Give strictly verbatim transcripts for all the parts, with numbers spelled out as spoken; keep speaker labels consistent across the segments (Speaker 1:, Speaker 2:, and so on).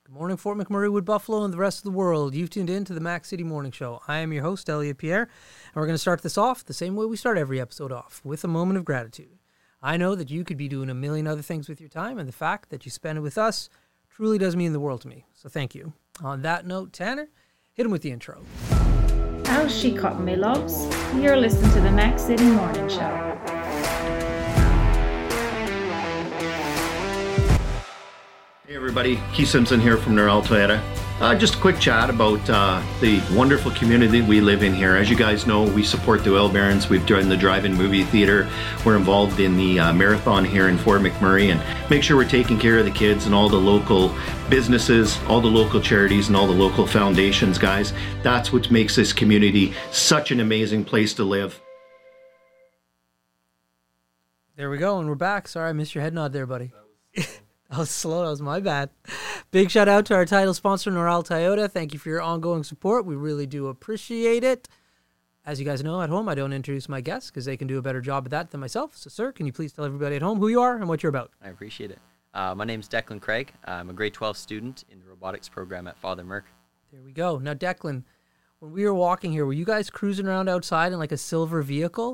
Speaker 1: Good morning, Fort McMurray, Wood Buffalo, and the rest of the world. You've tuned in to the Mac City Morning Show. I am your host, Elliot Pierre, and we're going to start this off the same way we start every episode off, with a moment of gratitude. I know that you could be doing a million other things with your time, and the fact that you spend it with us truly does mean the world to me. So thank you. On that note, Tanner, hit him with the intro.
Speaker 2: How's she cutting me, loves? You're listening to the Mac City Morning Show.
Speaker 3: Hey everybody, Keith Simpson here from Norel Toyota. Uh, just a quick chat about uh, the wonderful community we live in here. As you guys know, we support the Oil Barons. We've done the drive-in movie theater. We're involved in the uh, marathon here in Fort McMurray, and make sure we're taking care of the kids and all the local businesses, all the local charities, and all the local foundations, guys. That's what makes this community such an amazing place to live.
Speaker 1: There we go, and we're back. Sorry, I missed your head nod there, buddy. That was slow. That was my bad. Big shout out to our title sponsor, Norel Toyota. Thank you for your ongoing support. We really do appreciate it. As you guys know, at home, I don't introduce my guests because they can do a better job of that than myself. So, sir, can you please tell everybody at home who you are and what you're about?
Speaker 4: I appreciate it. Uh, my name's Declan Craig. I'm a grade twelve student in the robotics program at Father Merck.
Speaker 1: There we go. Now, Declan, when we were walking here, were you guys cruising around outside in like a silver vehicle?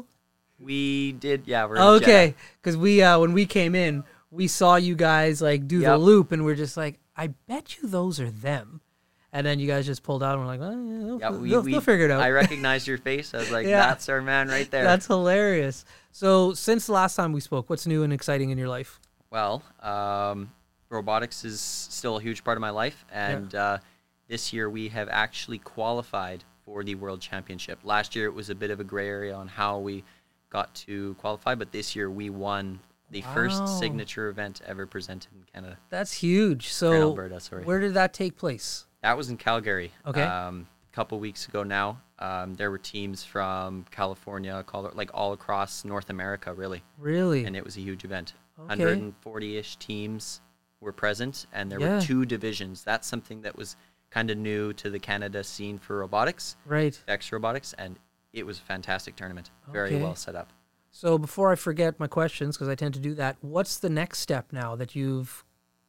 Speaker 4: We did, yeah. We're in
Speaker 1: okay, because we uh, when we came in, we saw you guys like do
Speaker 4: Yep.
Speaker 1: the loop, and we're just like, I bet you those are them. And then you guys just pulled out, and we're like, oh, yeah, they'll,
Speaker 4: Yeah, we,
Speaker 1: they'll,
Speaker 4: we,
Speaker 1: they'll figure it out.
Speaker 4: I recognized your face. I was like,
Speaker 1: Yeah.
Speaker 4: that's our man right there.
Speaker 1: That's hilarious. So since the last time we spoke, what's new and exciting in your life?
Speaker 4: Well, um, robotics is still a huge part of my life, and uh, this year we have actually qualified for the World Championship. Last year it was a bit of a gray area on how we got to qualify, but this year we won the
Speaker 1: Wow.
Speaker 4: first signature event ever presented in Canada.
Speaker 1: That's huge.
Speaker 4: Or in
Speaker 1: So
Speaker 4: Alberta, sorry.
Speaker 1: where did that take place?
Speaker 4: That was in Calgary.
Speaker 1: Okay.
Speaker 4: Um, a couple weeks ago now. Um, there were teams from California, Colorado, like all across North America, really.
Speaker 1: Really?
Speaker 4: And it was a huge event.
Speaker 1: Okay.
Speaker 4: one hundred forty-ish teams were present, and there
Speaker 1: Yeah.
Speaker 4: were two divisions. That's something that was kind of new to the Canada scene for robotics,
Speaker 1: Right.
Speaker 4: X robotics, and it was a fantastic tournament. Very
Speaker 1: Okay.
Speaker 4: well set up.
Speaker 1: So before I forget my questions, because I tend to do that, what's the next step now that you've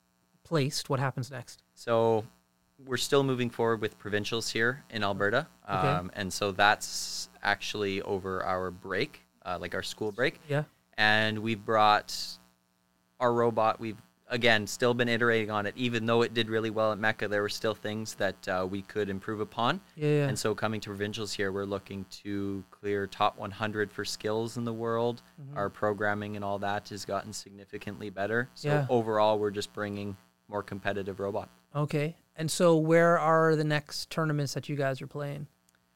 Speaker 1: placed? What happens next?
Speaker 4: So we're still moving forward with provincials here in Alberta.
Speaker 1: Okay.
Speaker 4: Um, and so that's actually over our break, uh, like our school break.
Speaker 1: Yeah.
Speaker 4: And we've brought our robot. We've, again, still been iterating on it. Even though it did really well at Mecca, there were still things that uh, we could improve upon.
Speaker 1: Yeah. yeah.
Speaker 4: And so coming to provincials here, we're looking to clear top one hundred for skills in the world.
Speaker 1: Mhm.
Speaker 4: Our programming and all that has gotten significantly better. So
Speaker 1: Yeah.
Speaker 4: overall, we're just bringing more competitive robot.
Speaker 1: Okay. And so where are the next tournaments that you guys are playing?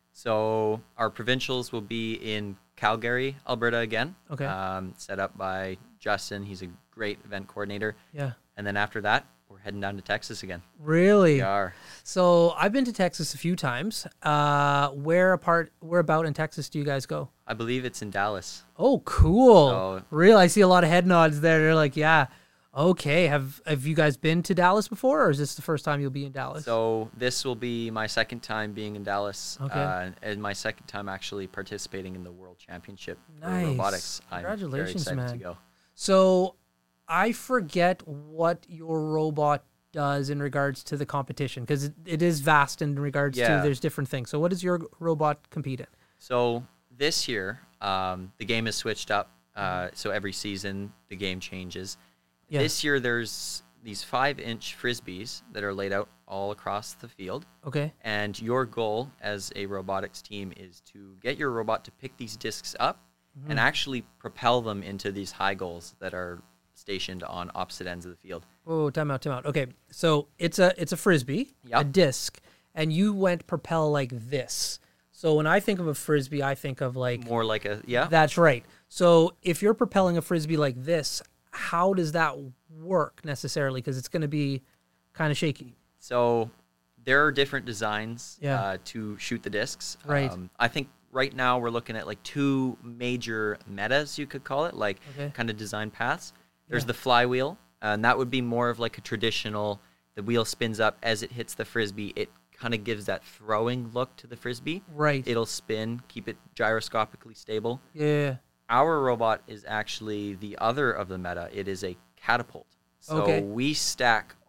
Speaker 4: So our provincials will be in Calgary, Alberta again.
Speaker 1: Okay.
Speaker 4: Um, set up by Justin. He's a great event coordinator.
Speaker 1: Yeah.
Speaker 4: And then after that, we're heading down to Texas again.
Speaker 1: Really?
Speaker 4: We are.
Speaker 1: So I've been to Texas a few times. Uh, where apart, where about in Texas do you guys go?
Speaker 4: I believe it's in Dallas.
Speaker 1: Oh, cool.
Speaker 4: So-
Speaker 1: Real. I see a lot of head nods there. They're like, yeah. Okay. Have Have you guys been to Dallas before, or is this the first time you'll be in Dallas?
Speaker 4: So this will be my second time being in Dallas.
Speaker 1: Okay.
Speaker 4: Uh, and my second time actually participating in the World Championship
Speaker 1: Nice.
Speaker 4: for robotics. I'm very
Speaker 1: Congratulations,
Speaker 4: excited
Speaker 1: man.
Speaker 4: to go.
Speaker 1: So I forget what your robot does in regards to the competition, because it, it is vast in regards
Speaker 4: Yeah.
Speaker 1: to there's different things. So what does your robot compete in?
Speaker 4: So this year, um, the game is switched up. Uh, so every season, the game changes.
Speaker 1: Yeah.
Speaker 4: This year, there's these five-inch frisbees that are laid out all across the field.
Speaker 1: Okay.
Speaker 4: And your goal as a robotics team is to get your robot to pick these discs up
Speaker 1: Mm-hmm.
Speaker 4: and actually propel them into these high goals that are stationed on opposite ends of the field.
Speaker 1: Oh, time out, time out. Okay. So it's a it's a frisbee, a
Speaker 4: Yep.
Speaker 1: disc, and you went propel like this. So when I think of a frisbee, I think of like
Speaker 4: More like a, yeah.
Speaker 1: that's right. So if you're propelling a frisbee like this, how does that work necessarily? Because it's going to be kind of shaky.
Speaker 4: So there are different designs
Speaker 1: Yeah.
Speaker 4: uh, to shoot the discs.
Speaker 1: Right.
Speaker 4: Um, I think right now we're looking at like two major metas, you could call it, like
Speaker 1: Okay.
Speaker 4: kind of design paths. There's
Speaker 1: Yeah.
Speaker 4: the flywheel, and that would be more of like a traditional, the wheel spins up as it hits the frisbee. It kind of gives that throwing look to the frisbee.
Speaker 1: Right.
Speaker 4: It'll spin, keep it gyroscopically stable.
Speaker 1: yeah.
Speaker 4: Our robot is actually the other of the meta. It is a catapult. So
Speaker 1: Okay.
Speaker 4: we stack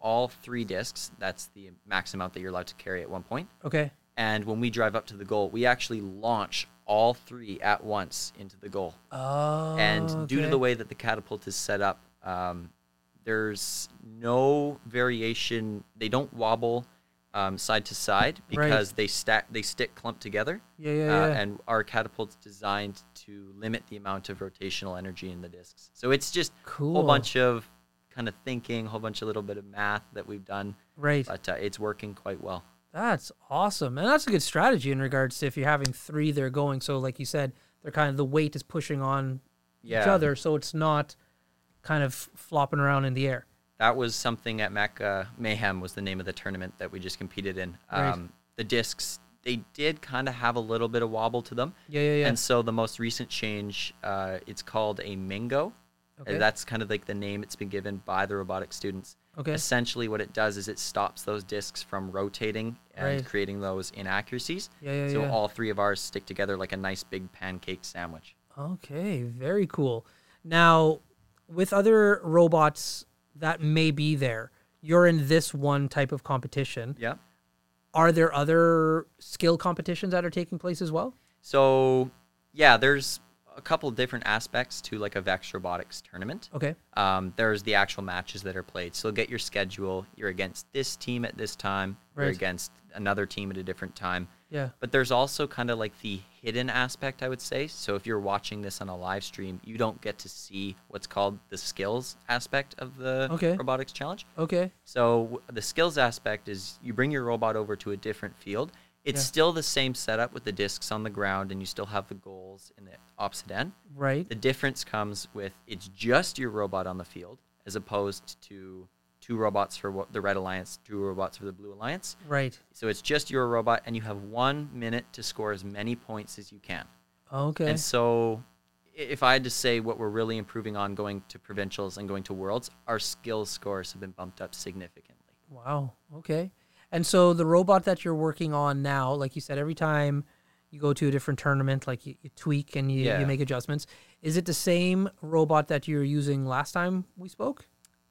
Speaker 4: all three discs. That's the max amount that you're allowed to carry at one point.
Speaker 1: Okay.
Speaker 4: And when we drive up to the goal, we actually launch all three at once into the goal.
Speaker 1: Oh.
Speaker 4: And due to
Speaker 1: okay.
Speaker 4: the way that the catapult is set up, um, there's no variation. They don't wobble um, side to side because
Speaker 1: Right.
Speaker 4: they stack, they stick clumped together.
Speaker 1: Yeah, yeah,
Speaker 4: Uh,
Speaker 1: yeah.
Speaker 4: and our catapult's designed to limit the amount of rotational energy in the discs. So it's just a
Speaker 1: Cool.
Speaker 4: whole bunch of kind of thinking, a whole bunch of little bit of math that we've done,
Speaker 1: Right.
Speaker 4: but uh, it's working quite well.
Speaker 1: That's awesome. And that's a good strategy in regards to if you're having three they're going. So like you said, they're kind of the weight is pushing on each
Speaker 4: Yeah.
Speaker 1: other. So it's not kind of flopping around in the air.
Speaker 4: That was something at Mecca Mayhem was the name of the tournament that we just competed in.
Speaker 1: Right.
Speaker 4: Um, the discs, they did kind of have a little bit of wobble to them.
Speaker 1: Yeah, yeah, yeah.
Speaker 4: And so the most recent change, uh, it's called a Mingo.
Speaker 1: Okay.
Speaker 4: Uh, That's kind of like the name it's been given by the robotic students.
Speaker 1: Okay.
Speaker 4: Essentially what it does is it stops those discs from rotating and
Speaker 1: Right.
Speaker 4: creating those inaccuracies.
Speaker 1: Yeah, yeah,
Speaker 4: so
Speaker 1: yeah.
Speaker 4: all three of ours stick together like a nice big pancake sandwich.
Speaker 1: Okay, very cool. Now, with other robots that may be there, you're in this one type of competition.
Speaker 4: Yeah.
Speaker 1: Are there other skill competitions that are taking place as well?
Speaker 4: So yeah, there's a couple different aspects to like a Vex Robotics tournament.
Speaker 1: Okay.
Speaker 4: Um, there's the actual matches that are played. So get your schedule. You're against this team at this time. You're
Speaker 1: Right.
Speaker 4: against another team at a different time.
Speaker 1: Yeah.
Speaker 4: But there's also kind of like the hidden aspect, I would say. So if you're watching this on a live stream, you don't get to see what's called the skills aspect of the
Speaker 1: Okay.
Speaker 4: robotics challenge.
Speaker 1: Okay.
Speaker 4: So w- the skills aspect is you bring your robot over to a different field. It's
Speaker 1: Yeah.
Speaker 4: still the same setup with the discs on the ground, and you still have the goals in the opposite end.
Speaker 1: Right.
Speaker 4: The difference comes with it's just your robot on the field, as opposed to two robots for wha- the Red Alliance, two robots for the Blue Alliance.
Speaker 1: Right.
Speaker 4: So it's just your robot, and you have one minute to score as many points as you can.
Speaker 1: Okay.
Speaker 4: And so i- if I had to say what we're really improving on going to provincials and going to worlds, our skills scores have been bumped up significantly.
Speaker 1: Wow. Okay. And so the robot that you're working on now, like you said, every time you go to a different tournament, like you, you tweak and you,
Speaker 4: Yeah.
Speaker 1: you make adjustments. Is it the same robot that you were using last time we spoke?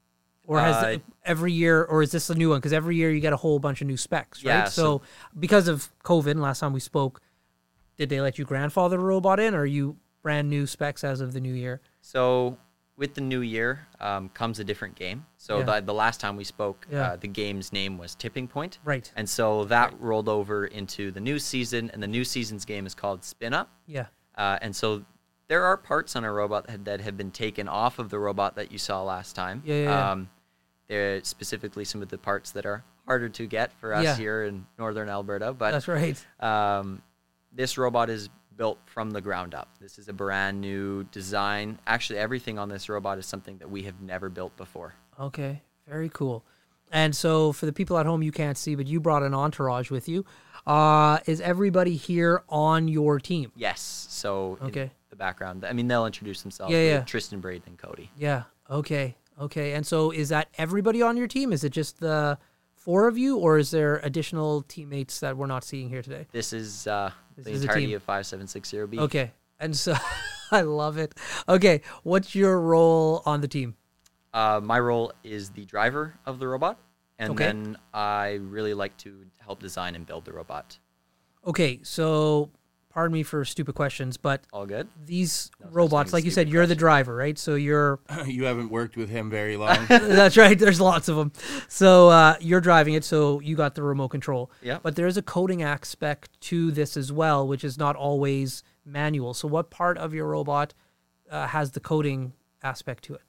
Speaker 1: Or has
Speaker 4: Uh,
Speaker 1: it- every year, or is this a new one? Because every year you get a whole bunch of new specs, right?
Speaker 4: Yeah,
Speaker 1: So,
Speaker 4: so-
Speaker 1: because of COVID, last time we spoke, did they let you grandfather the robot in, or are you brand new specs as of the new year?
Speaker 4: So with the new year um, comes a different game. So
Speaker 1: Yeah.
Speaker 4: the, the last time we spoke,
Speaker 1: Yeah.
Speaker 4: uh, the game's name was Tipping Point.
Speaker 1: Right.
Speaker 4: And so that rolled over into the new season, and the new season's game is called Spin Up.
Speaker 1: Yeah.
Speaker 4: Uh, and so there are parts on a robot that, that have been taken off of the robot that you saw last time.
Speaker 1: Yeah, yeah, yeah.
Speaker 4: Um, they're specifically some of the parts that are harder to get for us
Speaker 1: Yeah.
Speaker 4: here in northern Alberta. But
Speaker 1: That's right.
Speaker 4: um, this robot is built from the ground up. This is a brand new design. Actually, everything on this robot is something that we have never built before.
Speaker 1: Okay, very cool. And so for the people at home, you can't see, but you brought an entourage with you. Uh, is everybody here on your team?
Speaker 4: Yes. So in
Speaker 1: Okay.
Speaker 4: the background, I mean, they'll introduce themselves.
Speaker 1: Yeah,
Speaker 4: with
Speaker 1: yeah.
Speaker 4: Tristan, Braden, and Cody.
Speaker 1: Yeah. Okay. Okay. And so is that everybody on your team? Is it just the four of you, or is there additional teammates that we're not seeing here today?
Speaker 4: This is uh,
Speaker 1: This
Speaker 4: the
Speaker 1: is a
Speaker 4: entirety
Speaker 1: team.
Speaker 4: of five seven six zero B.
Speaker 1: Okay. And so I love it. Okay. What's your role on the team?
Speaker 4: Uh, my role is the driver of the robot, and
Speaker 1: Okay.
Speaker 4: then I really like to help design and build the robot.
Speaker 1: Okay. So pardon me for stupid questions, but
Speaker 4: All good?
Speaker 1: these
Speaker 4: No such
Speaker 1: robots,
Speaker 4: thing as
Speaker 1: like you said,
Speaker 4: stupid
Speaker 1: you're the
Speaker 4: questions.
Speaker 1: driver, right? So you're
Speaker 5: You haven't worked with him very long.
Speaker 1: That's right. There's lots of them. So uh, you're driving it, so you got the remote control.
Speaker 4: Yeah.
Speaker 1: But there is a coding aspect to this as well, which is not always manual. So what part of your robot uh, has the coding aspect to it?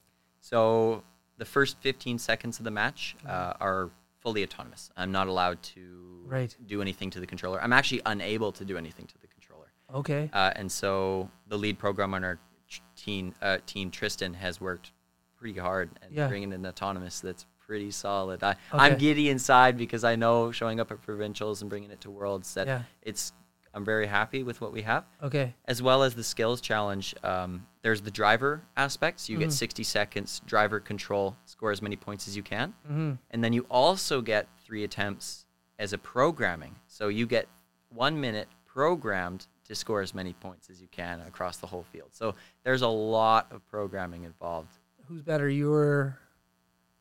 Speaker 4: So the first fifteen seconds of the match uh, are fully autonomous. I'm not allowed to
Speaker 1: Right.
Speaker 4: do anything to the controller. I'm actually unable to do anything to the controller.
Speaker 1: Okay.
Speaker 4: Uh, and so the lead programmer on our ch- team, uh, team, Tristan, has worked pretty hard and
Speaker 1: Yeah.
Speaker 4: bringing an autonomous that's pretty solid. I,
Speaker 1: Okay.
Speaker 4: I'm giddy inside because I know showing up at provincials and bringing it to worlds that
Speaker 1: Yeah.
Speaker 4: it's. I'm very happy with what we have,
Speaker 1: Okay.
Speaker 4: as well as the skills challenge. Um, there's the driver aspect, so you
Speaker 1: Mhm.
Speaker 4: get sixty seconds driver control, score as many points as you can,
Speaker 1: hmm
Speaker 4: and then you also get three attempts as a programming. So you get one minute programmed to score as many points as you can across the whole field. So there's a lot of programming involved.
Speaker 1: Who's better, you or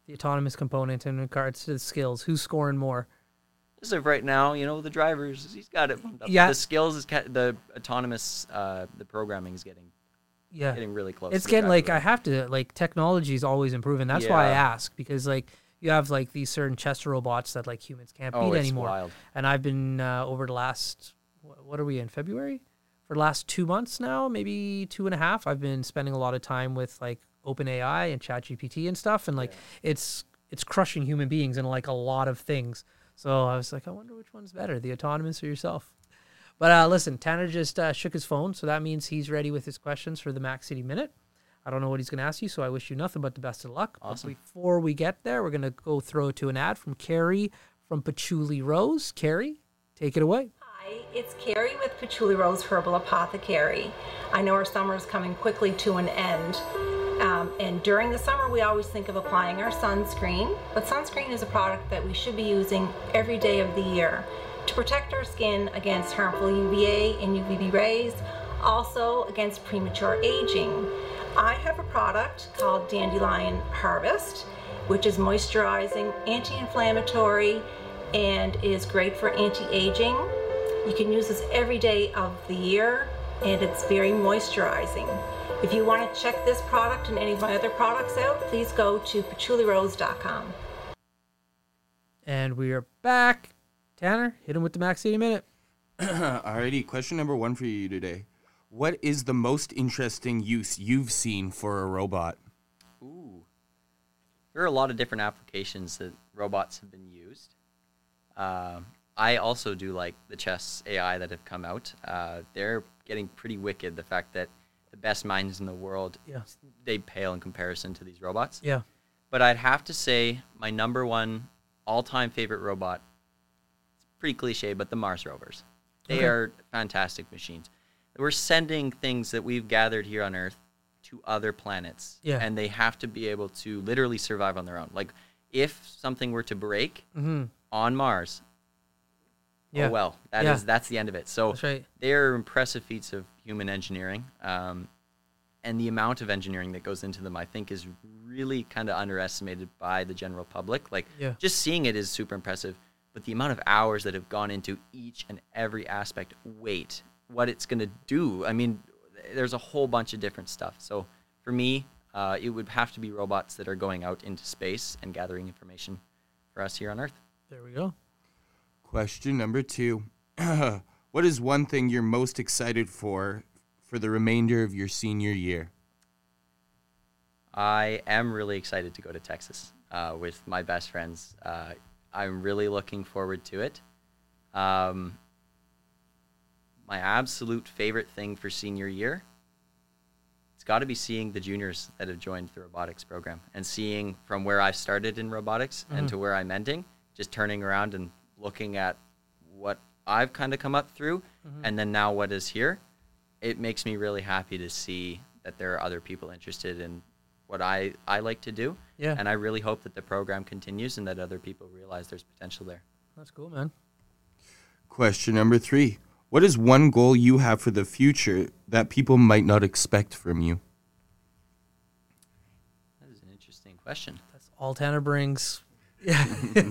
Speaker 1: the autonomous component in regards to the skills? Who's scoring more?
Speaker 4: As of right now, you know, the drivers, he's got it bumped up.
Speaker 1: Yeah.
Speaker 4: The skills is ca- the autonomous, uh, the programming is getting
Speaker 1: Yeah.
Speaker 4: getting really close.
Speaker 1: It's
Speaker 4: to the
Speaker 1: getting like
Speaker 4: driver.
Speaker 1: I have to like technology is always improving. That's why I
Speaker 4: Yeah.
Speaker 1: ask, because like you have like these certain chess robots that like humans can't
Speaker 4: Oh,
Speaker 1: beat
Speaker 4: it's
Speaker 1: anymore.
Speaker 4: wild.
Speaker 1: And I've been uh, over the last wh- what are we in February? For the last two months now, maybe two and a half. I've been spending a lot of time with like OpenAI and ChatGPT and stuff, and like it's it's crushing human beings in like a lot of things. So I was like, I wonder which one's better, the autonomous or yourself. But uh, listen, Tanner just uh, shook his phone, so that means he's ready with his questions for the Mac City Minute. I don't know what he's going to ask you, so I wish you nothing but the best of luck.
Speaker 4: Awesome.
Speaker 1: But before we get there, we're going to go throw to an ad from Carrie from Patchouli Rose. Carrie, take it away.
Speaker 6: Hi, it's Carrie with Patchouli Rose Herbal Apothecary. I know our summer is coming quickly to an end. Um, and during the summer, we always think of applying our sunscreen. But sunscreen is a product that we should be using every day of the year to protect our skin against harmful U V A and U V B rays, also against premature aging. I have a product called Dandelion Harvest, which is moisturizing, anti-inflammatory, and is great for anti-aging. You can use this every day of the year, and it's very moisturizing. If you want to check this product and any of my other products out, please go to patchouli rose dot com.
Speaker 1: And we are back. Tanner, hit him with the Mac City Minute.
Speaker 5: Alrighty, question number one for you today. What is the most interesting use you've seen for a robot?
Speaker 4: Ooh. There are a lot of different applications that robots have been used. Um, I also do like the chess A I that have come out. Uh, they're getting pretty wicked, the fact that the best minds in the world,
Speaker 1: Yeah.
Speaker 4: they pale in comparison to these robots.
Speaker 1: Yeah.
Speaker 4: But I'd have to say my number one all-time favorite robot, it's pretty cliche, but the Mars rovers. They
Speaker 1: Okay.
Speaker 4: are fantastic machines. We're sending things that we've gathered here on Earth to other planets.
Speaker 1: Yeah.
Speaker 4: And they have to be able to literally survive on their own. Like, if something were to break
Speaker 1: Mm-hmm.
Speaker 4: on Mars,
Speaker 1: Yeah.
Speaker 4: oh well, that
Speaker 1: Yeah.
Speaker 4: is that's the end of it. So
Speaker 1: That's right.
Speaker 4: they are impressive feats of human engineering. Um, and the amount of engineering that goes into them, I think, is really kind of underestimated by the general public. Like,
Speaker 1: Yeah.
Speaker 4: just seeing it is super impressive, but the amount of hours that have gone into each and every aspect, weight, what it's going to do. I mean, there's a whole bunch of different stuff. So for me, uh, it would have to be robots that are going out into space and gathering information for us here on Earth.
Speaker 1: There we go.
Speaker 5: Question number two. What is one thing you're most excited for for the remainder of your senior year?
Speaker 4: I am really excited to go to Texas uh, with my best friends. Uh, I'm really looking forward to it. Um, my absolute favorite thing for senior year, it's got to be seeing the juniors that have joined the robotics program and seeing from where I've started in robotics and to where I'm ending, just turning around and looking at what I've kind of come up through and then now what is here. It makes me really happy to see that there are other people interested in what I, I like to do.
Speaker 1: Yeah.
Speaker 4: And I really hope that the program continues and that other people realize there's potential there.
Speaker 1: That's cool, man.
Speaker 5: Question number three. What is one goal you have for the future that people might not expect from you?
Speaker 4: That is an interesting question.
Speaker 1: That's all Tanner brings. Yeah.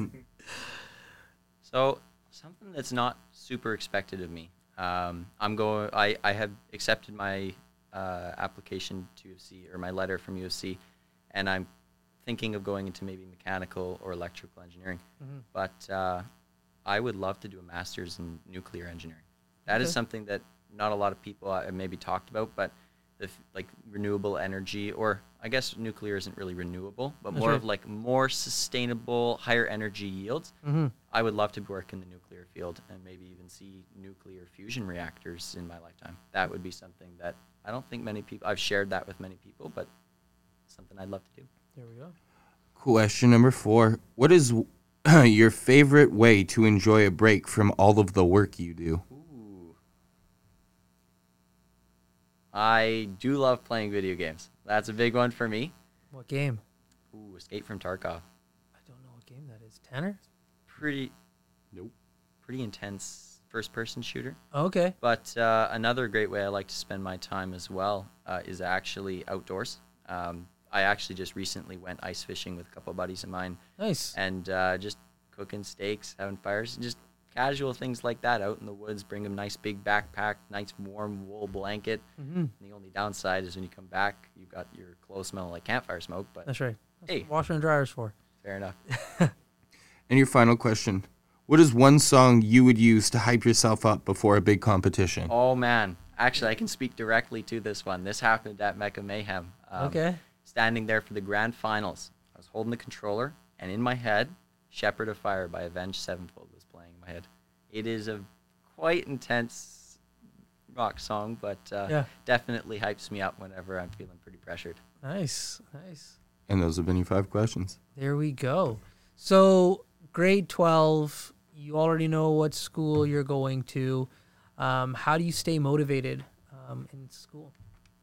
Speaker 4: So something that's not super expected of me. Um, I'm going. I, I have accepted my uh, application to U F C or my letter from U F C, and I'm thinking of going into maybe mechanical or electrical engineering. But uh, I would love to do a master's in nuclear engineering. That is
Speaker 1: Okay.
Speaker 4: something that not a lot of people uh, maybe talked about, but the f- like renewable energy, or I guess nuclear isn't really renewable, but
Speaker 1: That's
Speaker 4: more
Speaker 1: right.
Speaker 4: of like more sustainable, higher energy yields.
Speaker 1: Mm-hmm.
Speaker 4: I would love to work in the nuclear field and maybe even see nuclear fusion reactors in my lifetime. That would be something that I don't think many people, I've shared that with many people, but something I'd love to do.
Speaker 1: There we go.
Speaker 5: Question number four. What is your favorite way to enjoy a break from all of the work you do?
Speaker 4: Ooh. I do love playing video games. That's a big one for me.
Speaker 1: What game?
Speaker 4: Ooh, Escape from Tarkov.
Speaker 1: I don't know what game that is. Tanner?
Speaker 4: Pretty,
Speaker 5: Nope.
Speaker 4: pretty intense first-person shooter.
Speaker 1: Oh, okay.
Speaker 4: But uh, another great way I like to spend my time as well uh, is actually outdoors. Um, I actually just recently went ice fishing with a couple of buddies of mine,
Speaker 1: Nice.
Speaker 4: and uh, just cooking steaks, having fires, just casual things like that out in the woods. Bring them nice big backpack, nice warm wool blanket.
Speaker 1: Mm-hmm.
Speaker 4: And the only downside is when you come back, you've got your clothes smelling like campfire smoke. But
Speaker 1: That's right. That's
Speaker 4: hey,
Speaker 1: what washer and dryers for.
Speaker 4: fair enough.
Speaker 5: And your final question. What is one song you would use to hype yourself up before a big competition?
Speaker 4: Oh man, actually, I can speak directly to this one. This happened at Mecca Mayhem. Um,
Speaker 1: Okay.
Speaker 4: Standing there for the grand finals, I was holding the controller, and in my head, "Shepherd of Fire" by Avenged Sevenfold was playing in my head. It is a quite intense rock song, but uh,
Speaker 1: Yeah.
Speaker 4: definitely hypes me up whenever I'm feeling pretty pressured.
Speaker 1: Nice. Nice.
Speaker 5: And those have been your five questions.
Speaker 1: There we go. So, grade twelve, you already know what school you're going to. Um, how do you stay motivated um, in school?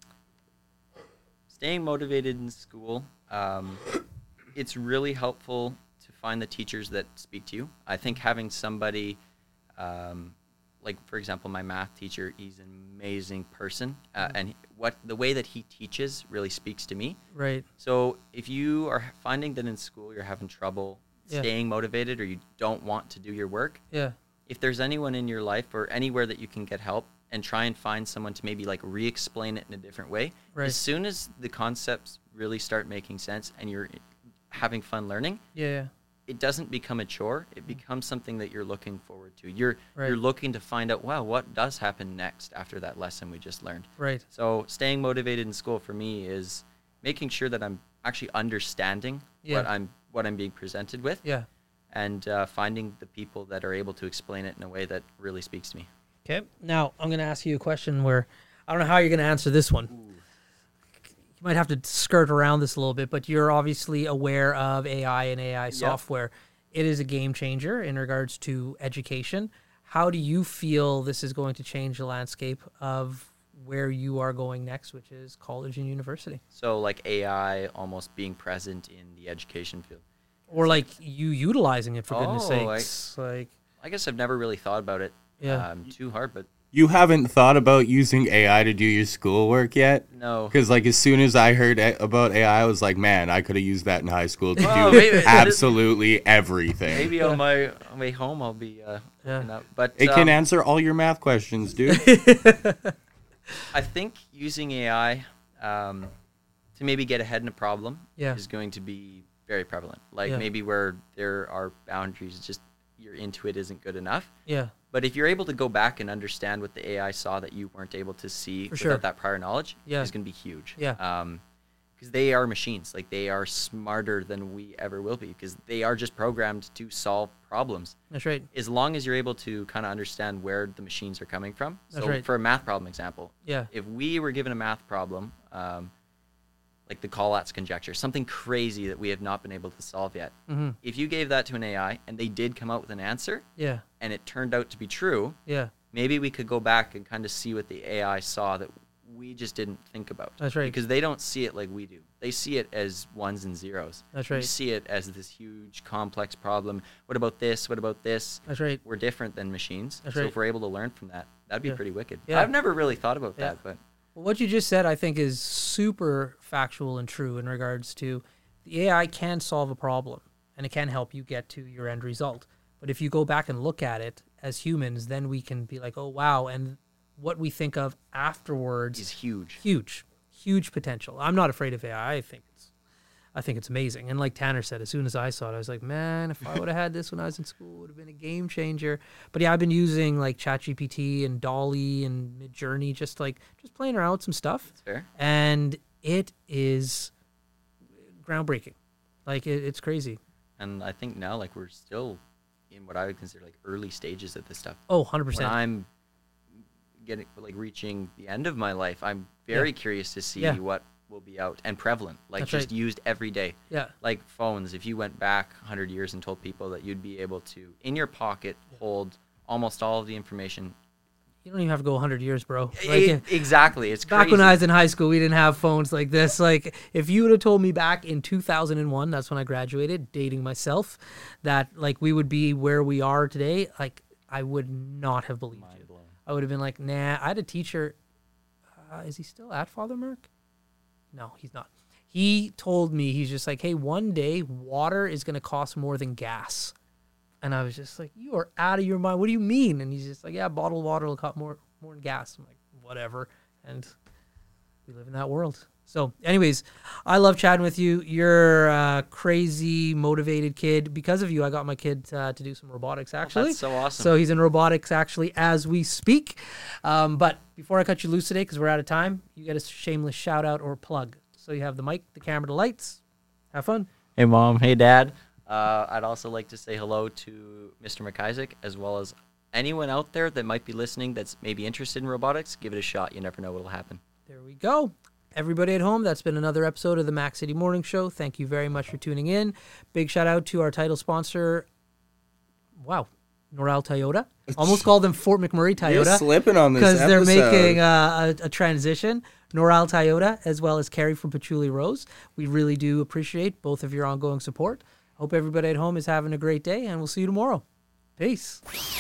Speaker 4: Staying motivated in school, um, it's really helpful to find the teachers that speak to you. I think having somebody, um, like for example, my math teacher, he's an amazing person, uh, and what the way that he teaches really speaks to me.
Speaker 1: Right.
Speaker 4: So if you are finding that in school you're having trouble
Speaker 1: Yeah.
Speaker 4: staying motivated, or you don't want to do your work,
Speaker 1: Yeah.
Speaker 4: if there's anyone in your life or anywhere that you can get help, and try and find someone to maybe like re-explain it in a different way.
Speaker 1: Right.
Speaker 4: As soon as the concepts really start making sense and you're having fun learning,
Speaker 1: Yeah.
Speaker 4: it doesn't become a chore. It becomes something that you're looking forward to. You're
Speaker 1: Right.
Speaker 4: you're looking to find out, wow, what does happen next after that lesson we just learned.
Speaker 1: Right.
Speaker 4: So staying motivated in school for me is making sure that I'm actually understanding
Speaker 1: Yeah.
Speaker 4: what I'm what I'm being presented with,
Speaker 1: Yeah.
Speaker 4: and uh, finding the people that are able to explain it in a way that really speaks to me.
Speaker 1: Okay. Now, I'm going to ask you a question where I don't know how you're going to answer this one. You might have to skirt around this a little bit, but you're obviously aware of A I and A I software. It is a game changer in regards to education. How do you feel this is going to change the landscape of where you are going next, which is college and university?
Speaker 4: So like A I almost being present in the education field.
Speaker 1: Or like you utilizing it, for goodness
Speaker 4: Oh, I-
Speaker 1: sakes. Like,
Speaker 4: I guess I've never really thought about it
Speaker 1: Yeah.
Speaker 4: um, too hard, but
Speaker 5: You haven't thought about using A I to do your schoolwork yet?
Speaker 4: no.
Speaker 5: Because, like, as soon as I heard a- about A I, I was like, man, I could have used that in high school to
Speaker 4: Oh,
Speaker 5: do
Speaker 4: maybe-
Speaker 5: absolutely everything.
Speaker 4: Maybe on my on my way home I'll be uh,
Speaker 1: Yeah.
Speaker 4: looking up. But
Speaker 5: It can
Speaker 4: um,
Speaker 5: answer all your math questions, dude.
Speaker 4: I think using A I um, to maybe get ahead in a problem
Speaker 1: Yeah.
Speaker 4: is going to be very prevalent. Like
Speaker 1: Yeah.
Speaker 4: maybe where there are boundaries, just your intuit isn't good enough.
Speaker 1: yeah.
Speaker 4: But if you're able to go back and understand what the A I saw that you weren't able to see
Speaker 1: For
Speaker 4: without
Speaker 1: sure.
Speaker 4: that prior knowledge,
Speaker 1: Yeah.
Speaker 4: is going to be huge.
Speaker 1: Yeah.
Speaker 4: Um, because they are machines. Like they are smarter than we ever will be, because they are just programmed to solve problems.
Speaker 1: That's right.
Speaker 4: As long as you're able to kind of understand where the machines are coming from.
Speaker 1: That's
Speaker 4: so
Speaker 1: right.
Speaker 4: for a math problem example,
Speaker 1: Yeah.
Speaker 4: if we were given a math problem, um, like the Collatz conjecture, something crazy that we have not been able to solve yet,
Speaker 1: Mm-hmm.
Speaker 4: if you gave that to an A I and they did come out with an answer
Speaker 1: Yeah.
Speaker 4: and it turned out to be true,
Speaker 1: Yeah.
Speaker 4: maybe we could go back and kind of see what the A I saw that we just didn't think about.
Speaker 1: That's right.
Speaker 4: Because they don't see it like we do. They see it as ones and zeros.
Speaker 1: That's
Speaker 4: We
Speaker 1: right.
Speaker 4: see it as this huge, complex problem. What about this? What about this?
Speaker 1: That's right.
Speaker 4: We're different than machines.
Speaker 1: That's
Speaker 4: so
Speaker 1: right.
Speaker 4: if we're able to learn from that, that'd be
Speaker 1: Yeah.
Speaker 4: pretty wicked.
Speaker 1: Yeah.
Speaker 4: I've never really thought about
Speaker 1: Yeah.
Speaker 4: that, but
Speaker 1: Well, what you just said, I think, is super factual and true in regards to the A I can solve a problem and it can help you get to your end result. But if you go back and look at it as humans, then we can be like, oh, wow. And what we think of afterwards
Speaker 4: it's huge.
Speaker 1: huge, huge potential. I'm not afraid of A I. I think it's, I think it's amazing. And like Tanner said, as soon as I saw it, I was like, man, if I would have had this when I was in school, it would have been a game changer. But yeah, I've been using like ChatGPT and Dolly and Midjourney, just like just playing around with some stuff,
Speaker 4: It's fair.
Speaker 1: and it is groundbreaking. Like it, it's crazy.
Speaker 4: And I think now, like, we're still in what I would consider like early stages of this stuff.
Speaker 1: Oh, one hundred
Speaker 4: When
Speaker 1: percent.
Speaker 4: I'm getting like reaching the end of my life, I'm very curious to see
Speaker 1: Yeah.
Speaker 4: what will be out and prevalent, like
Speaker 1: That's
Speaker 4: just
Speaker 1: right.
Speaker 4: used every day.
Speaker 1: Yeah,
Speaker 4: Like phones, if you went back one hundred years and told people that you'd be able to, in your pocket, hold almost all of the information.
Speaker 1: you don't even have to go one hundred years, bro. Like,
Speaker 4: E-
Speaker 1: uh,
Speaker 4: exactly. It's
Speaker 1: back
Speaker 4: crazy.
Speaker 1: when I was in high school, we didn't have phones like this. Like, if you would have told me back in two thousand one, that's when I graduated, dating myself, that like we would be where we are today, like I would not have believed you.
Speaker 4: Mind blown.
Speaker 1: I would have been like, nah. I had a teacher. Uh, is he still at Father Merck? No, he's not. He told me, he's just like, hey, one day water is going to cost more than gas. And I was just like, you are out of your mind. What do you mean? And he's just like, yeah, bottled water will cost more, more than gas. I'm like, whatever. And we live in that world. So anyways, I love chatting with you. You're a crazy, motivated kid. Because of you, I got my kid uh, to do some robotics, actually.
Speaker 4: Oh, that's so awesome.
Speaker 1: So he's in robotics, actually, as we speak. Um, but before I cut you loose today, because we're out of time, you get a shameless shout out or plug. So you have the mic, the camera, the lights. Have fun.
Speaker 4: Hey, Mom. Hey, Dad. Uh, I'd also like to say hello to Mister McIsaac, as well as anyone out there that might be listening that's maybe interested in robotics. Give it a shot. You never know what will happen.
Speaker 1: There we go. Everybody at home, that's been another episode of the Mac City Morning Show. Thank you very much for tuning in. Big shout out to our title sponsor, wow, Norel Toyota. Almost called them Fort McMurray Toyota.
Speaker 5: You're slipping on this
Speaker 1: because they're
Speaker 5: episode.
Speaker 1: making uh, a, a transition. Norel Toyota, as well as Carrie from Patchouli Rose. We really do appreciate both of your ongoing support. Hope everybody at home is having a great day, and we'll see you tomorrow. Peace.